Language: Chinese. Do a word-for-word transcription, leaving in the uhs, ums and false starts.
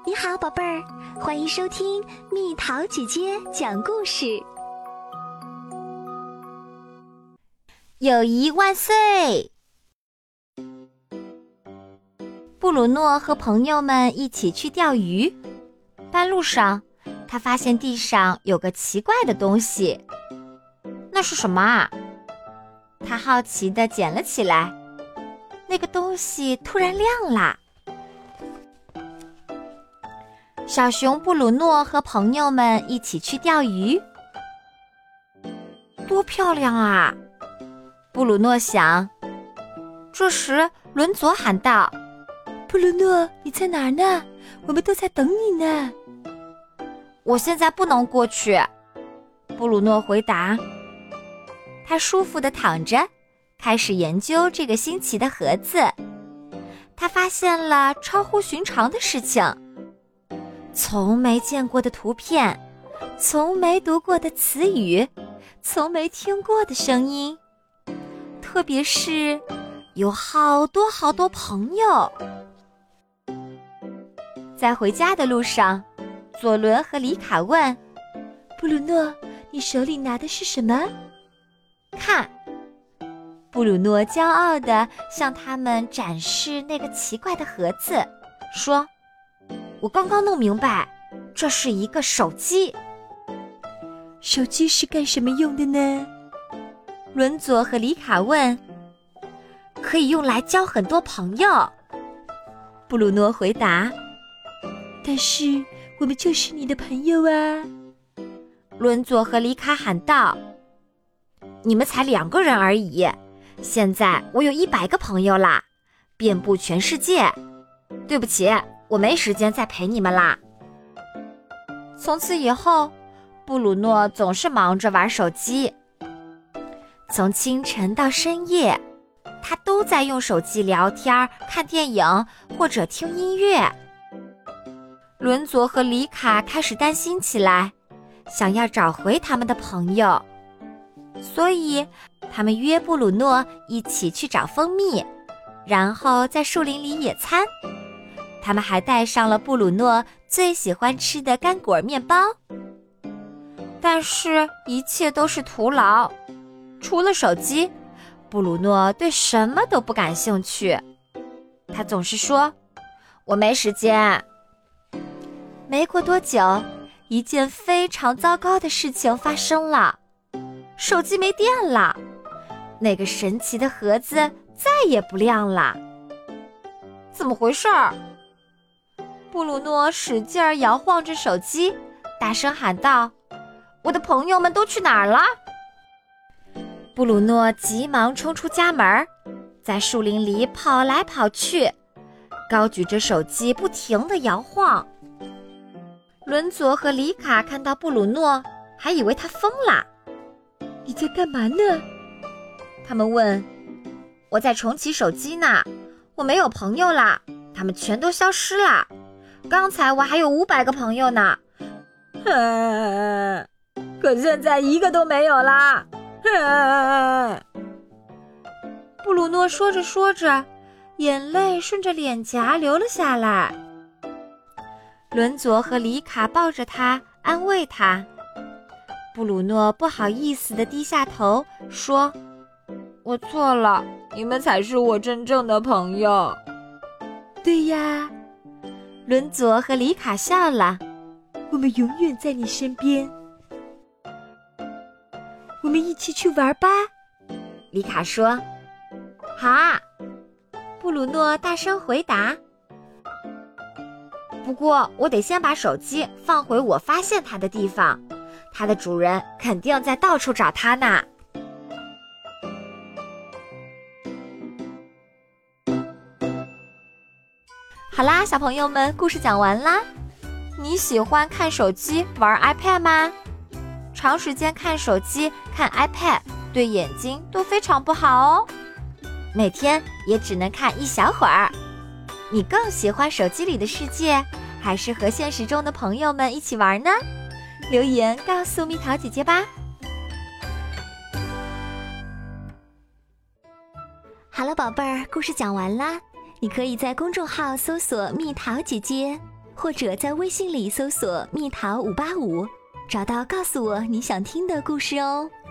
你好，宝贝儿，欢迎收听蜜桃姐姐讲故事。 友谊万岁！布鲁诺和朋友们一起去钓鱼，半路上，他发现地上有个奇怪的东西。那是什么啊？他好奇地捡了起来，那个东西突然亮了。小熊布鲁诺和朋友们一起去钓鱼，多漂亮啊！布鲁诺想。这时伦佐喊道： 布鲁诺，你在哪儿呢？我们都在等你呢。 我现在不能过去，布鲁诺回答。他舒服地躺着，开始研究这个新奇的盒子。他发现了超乎寻常的事情，从没见过的图片，从没读过的词语，从没听过的声音，特别是有好多好多朋友。在回家的路上，佐伦和里卡问： 布鲁诺，你手里拿的是什么？ 看，布鲁诺骄傲地向他们展示那个奇怪的盒子，说：我刚刚弄明白，这是一个手机。 手机是干什么用的呢？ 伦佐和里卡问。可以用来交很多朋友，布鲁诺回答。 但是我们就是你的朋友啊！ 伦佐和里卡喊道。你们才两个人而已，现在我有一百个朋友啦，遍布全世界。对不起，我没时间再陪你们啦。从此以后，布鲁诺总是忙着玩手机。从清晨到深夜，他都在用手机聊天、看电影或者听音乐。伦佐和里卡开始担心起来，想要找回他们的朋友，所以他们约布鲁诺一起去找蜂蜜，然后在树林里野餐。他们还带上了布鲁诺最喜欢吃的干果面包。但是一切都是徒劳，除了手机，布鲁诺对什么都不感兴趣。他总是说：我没时间。没过多久，一件非常糟糕的事情发生了，手机没电了，那个神奇的盒子再也不亮了。怎么回事儿？布鲁诺使劲儿摇晃着手机，大声喊道：我的朋友们都去哪儿了？布鲁诺急忙冲出家门，在树林里跑来跑去，高举着手机不停地摇晃。伦佐和里卡看到布鲁诺，还以为他疯了。 你在干嘛呢？ 他们问。我在重启手机呢，我没有朋友啦，他们全都消失了。刚才我还有五百个朋友呢，可现在一个都没有啦。布鲁诺说着说着，眼泪顺着脸颊流了下来。伦佐和里卡抱着他，安慰他。布鲁诺不好意思地低下头，说：我错了，你们才是我真正的朋友。 对呀， 伦佐和里卡笑了。 我们永远在你身边。我们一起去玩吧， 里卡说。好啊，布鲁诺大声回答。不过我得先把手机放回我发现它的地方，它的主人肯定在到处找它呢。好啦，小朋友们，故事讲完啦。你喜欢看手机玩 iPad 吗？长时间看手机看 iPad 对眼睛都非常不好哦，每天也只能看一小会儿。你更喜欢手机里的世界，还是和现实中的朋友们一起玩呢？留言告诉蜜桃姐姐吧。 好了，宝贝儿，故事讲完啦。你可以在公众号搜索蜜桃姐姐， 或者在微信里搜索蜜桃五八五，找到告诉我你想听的故事哦。